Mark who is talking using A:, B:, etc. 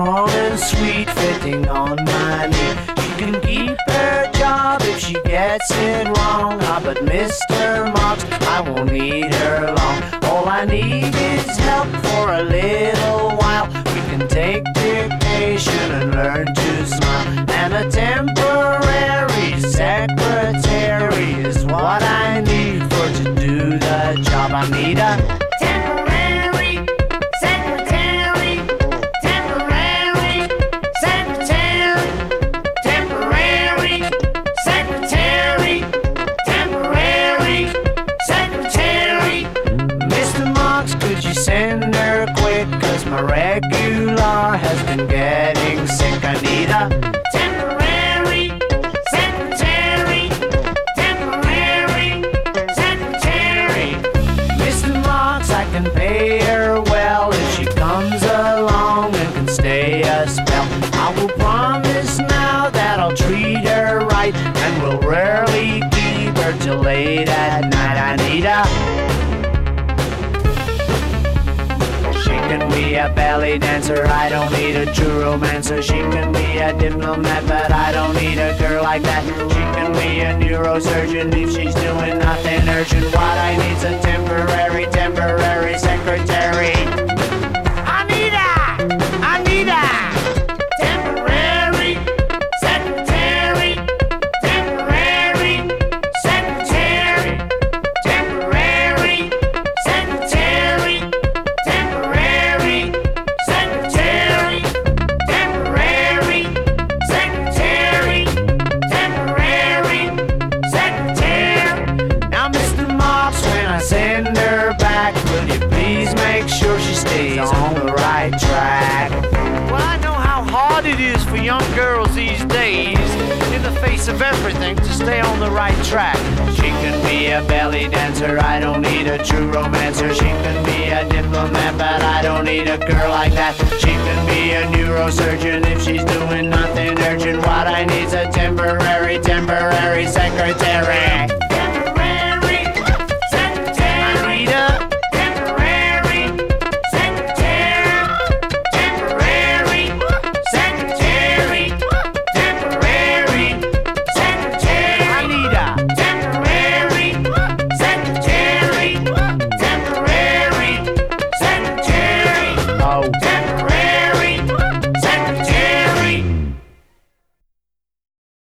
A: strong and sweet, fitting on my knee. She can keep her job if she gets it wrong. Ah, but Mr. Marks, I won't need her long. All I need is help for a little while. We can take dictation and learn to smile. And a temporary secretary is what I need for to do the job. I need a temporary secretary, temporary secretary, temporary secretary, temporary secretary. Mr. Marks, could you send her quick? 'Cause my regular has been getting sick. I need a temporary secretary, temporary secretary. Mr. Marks, I can pay her well if she comes along and can stay a spell. I will promise now that I'll treat her right, and will rarely keep her till late at night. I need a She can be a belly dancer, I don't need a true romancer. She can be a diplomat, but I don't need a girl like that. She can be a neurosurgeon if she's doing nothing urgent. What I need's a temporary secretary. I need a temporary secretary, temporary secretary, temporary secretary, temporary secretary, temporary secretary, temporary secretary. Now, Mr. Marks, when I send her back, will you please make sure she stays on the right track?
B: Well, I know how hard it is for young girls these days, in the face of everything, to stay on the right track.
A: She can be a belly dancer, I don't need a true romancer. She can be a diplomat, but I don't need a girl like that. She can be a neurosurgeon if she's doing nothing urgent. What I need's a temporary secretary.